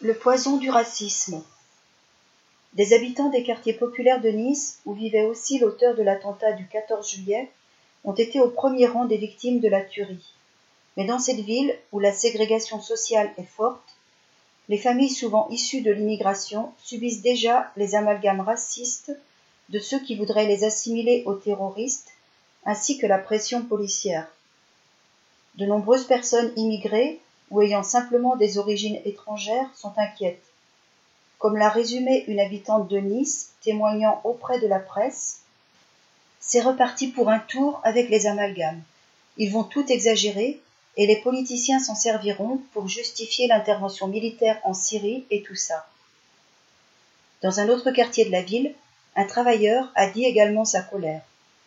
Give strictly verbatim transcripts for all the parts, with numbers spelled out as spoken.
Le poison du racisme. Des habitants des quartiers populaires de Nice, où vivait aussi l'auteur de l'attentat du quatorze juillet, ont été au premier rang des victimes de la tuerie. Mais dans cette ville, où la ségrégation sociale est forte, les familles souvent issues de l'immigration subissent déjà les amalgames racistes de ceux qui voudraient les assimiler aux terroristes, ainsi que la pression policière. De nombreuses personnes immigrées ou ayant simplement des origines étrangères sont inquiètes. Comme l'a résumé une habitante de Nice, témoignant auprès de la presse, c'est reparti pour un tour avec les amalgames. Ils vont tout exagérer et les politiciens s'en serviront pour justifier l'intervention militaire en Syrie et tout ça. Dans un autre quartier de la ville, un travailleur a dit également sa colère.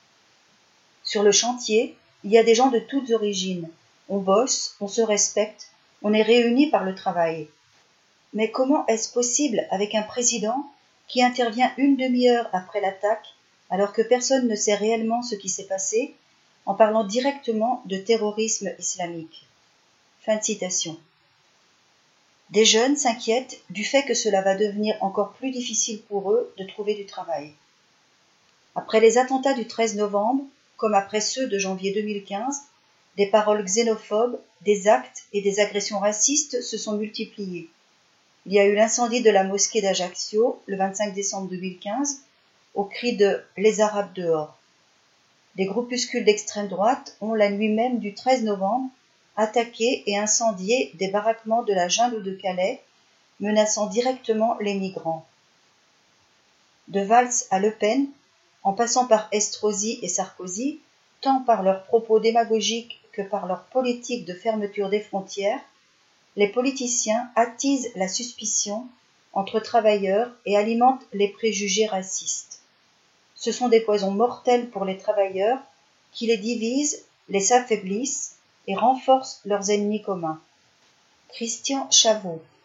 Sur le chantier, il y a des gens de toutes origines. On bosse, on se respecte, on est réunis par le travail. Mais comment est-ce possible avec un président qui intervient une demi-heure après l'attaque, alors que personne ne sait réellement ce qui s'est passé, en parlant directement de terrorisme islamique? Fin de citation. Des jeunes s'inquiètent du fait que cela va devenir encore plus difficile pour eux de trouver du travail. Après les attentats du treize novembre, comme après ceux de janvier deux mille quinze, des paroles xénophobes, des actes et des agressions racistes se sont multipliés. Il y a eu l'incendie de la mosquée d'Ajaccio le vingt-cinq décembre deux mille quinze, au cri de « Les Arabes dehors ». Des groupuscules d'extrême droite ont, la nuit même du treize novembre, attaqué et incendié des baraquements de la jungle de Calais, menaçant directement les migrants. De Valls à Le Pen, en passant par Estrosi et Sarkozy, tant par leurs propos démagogiques que par leur politique de fermeture des frontières, les politiciens attisent la suspicion entre travailleurs et alimentent les préjugés racistes. Ce sont des poisons mortels pour les travailleurs qui les divisent, les affaiblissent et renforcent leurs ennemis communs. Christian Chaveau.